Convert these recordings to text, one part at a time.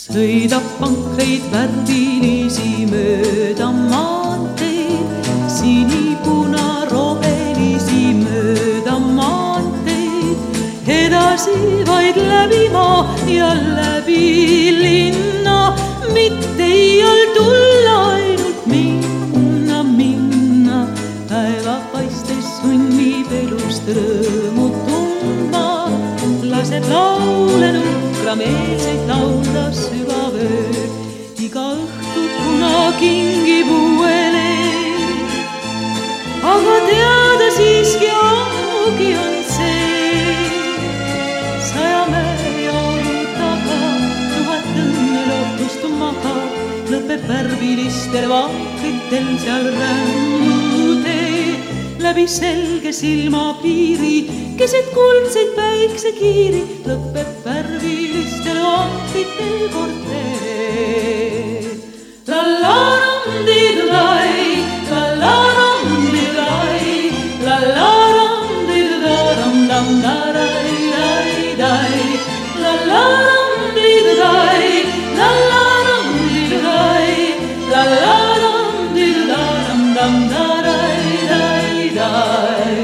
Sõidab pankreid värvilisi mööda maanteid, sinipuna-rohelisi mööda maanteid, edasi vaid läbi maa ja läbi linna, mitte iial tulla, ainult minna, minna. Päeva paistes sunnib elust rõõmu tundma, laseb laule nukrameelseid laulda sügav öö, iga õhtu kuna kingib uuele. Aga teada siiski ammugi on see, 100 mäe ja oru taga 1000 õnne lootust magab, lõpeb värvilistel vankritel seal rännutee. Läbi selge silmapiiri, keset kuldseid päiksekiiri, lõpeb värvilistel vankritel kortee. La-la-ram-di-du-dai, la-la-ram-di-du-dai, la-la-ram-di-du-da-ram-dam-da-rai-rai-dai, la-la-ram-di-du-dai, la-la-ram-di-du-dai, la-la-ram-di-du-da-ram-dam-da-rai-rai-dai.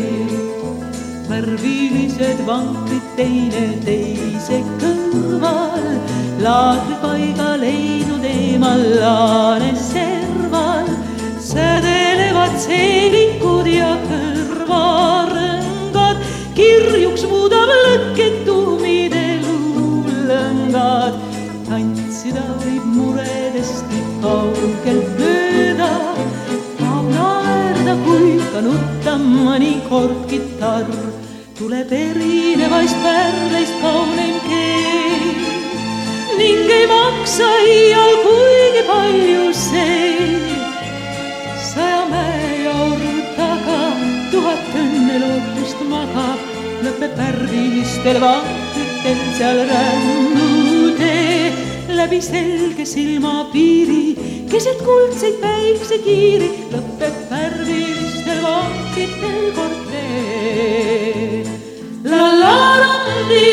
Värvilised vankrid teine teise kõrval, laadripaiga leidnud eemal laane serval, sädelevad seelikud ja kõrvarõngad, kirjuks muudab lõkketumid elulõngad. Tantsida võib muredest nii kaugelt mööda, tahab naerda kui ka nutta mõnikord kitarr, tuleb erinevaist pärleist kauneim keel ning ei maksa iial kuigi palju see. 100 mäe ja oru taga 1000 õnne lootust magab, lõpeb värvilistel vankritel seal rännutee. Läbi selge silmapiiri, keset kuldseid päiksekiiri, lõpeb värvilistel vankritel kortee. La-la-ram-di